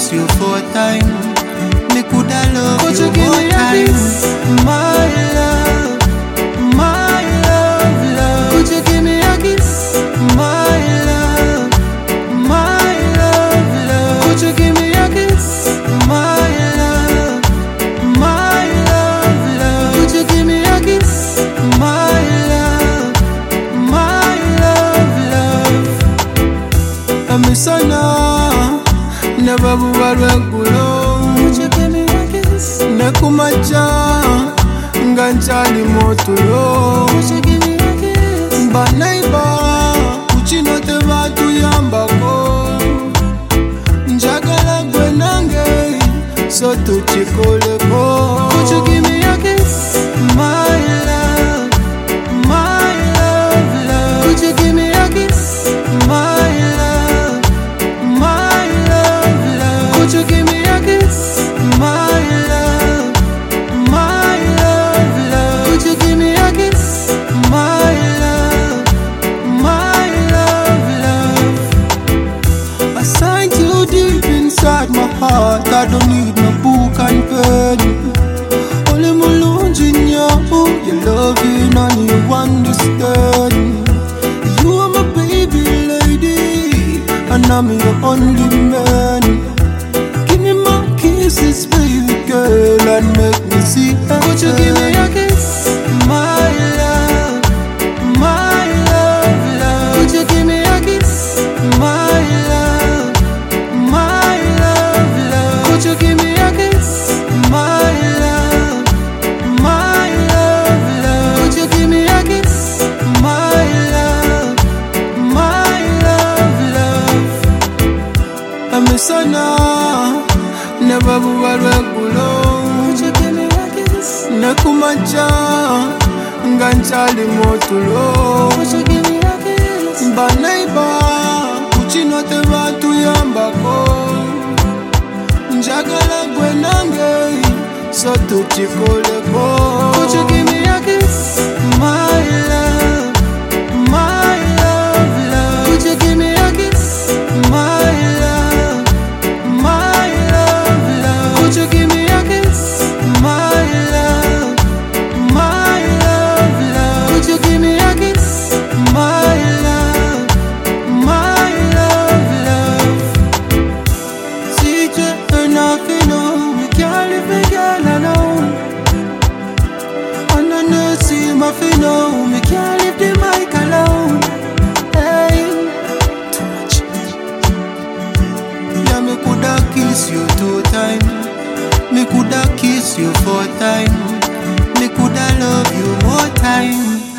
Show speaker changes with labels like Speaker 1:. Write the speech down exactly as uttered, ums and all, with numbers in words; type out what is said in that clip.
Speaker 1: kiss you four times. Me coulda love
Speaker 2: Could
Speaker 1: you
Speaker 2: you give
Speaker 1: more
Speaker 2: me a
Speaker 1: time.
Speaker 2: kiss?
Speaker 1: My love, my love, love.
Speaker 2: Could you give me a kiss?
Speaker 1: My love, my love, love.
Speaker 2: Could you give me a kiss?
Speaker 1: My love, my love, love.
Speaker 2: Could you give me a kiss?
Speaker 1: My love, my love, love. I'm sana, never bubarwe kulo.
Speaker 2: Could you give me a kiss?
Speaker 1: Nekumacha, nganchali motulo.
Speaker 2: Could you give me a kiss?
Speaker 1: Banaiba, uchinote vatu yambako. Njagala gwenange, so tuchikoleko.
Speaker 2: Could you give me a kiss?
Speaker 1: My love, my love, love.
Speaker 2: Could you give me a kiss?
Speaker 1: My love, my love, love.
Speaker 2: Could you give me a kiss?
Speaker 1: My love, my love, love.
Speaker 2: Could you give me a kiss?
Speaker 1: My love, my love, love. I signed you deep inside my heart. I don't need no book and pen. Only mulunji in your your loving and you understand. You are my baby lady, and I'm your only man. Give me my kisses, baby girl, and make me see.
Speaker 2: Could you give me a kiss?
Speaker 1: My love, my love, love.
Speaker 2: Could you give me a kiss?
Speaker 1: My love, my love, love.
Speaker 2: Could you give me a kiss?
Speaker 1: My love, my love, love.
Speaker 2: Could you give me a kiss?
Speaker 1: My love, my love, love. I'm sana, never bubarwe kulo.
Speaker 2: Could you give me a kiss?
Speaker 1: Nekumacha, nganchali motulo.
Speaker 2: Could you give me a kiss?
Speaker 1: Banaiba, uchinote vatu yambako. Njagala gwenange, so tuchikoleko.
Speaker 2: Could you give me a kiss?
Speaker 1: My love, my love, love.
Speaker 2: Could you give me a kiss?
Speaker 1: My love, my love, love.
Speaker 2: Could you give me a kiss?
Speaker 1: My love, my love, love.
Speaker 2: Could you give me a kiss?
Speaker 1: My love, my love, love. C J enough, you know, we can't leave the girl alone. And I know see my fino, we can't leave the mic alone. Hey, too much. Yeah, me coulda kiss you two times. Me coulda kiss you four times. Me coulda love you more time.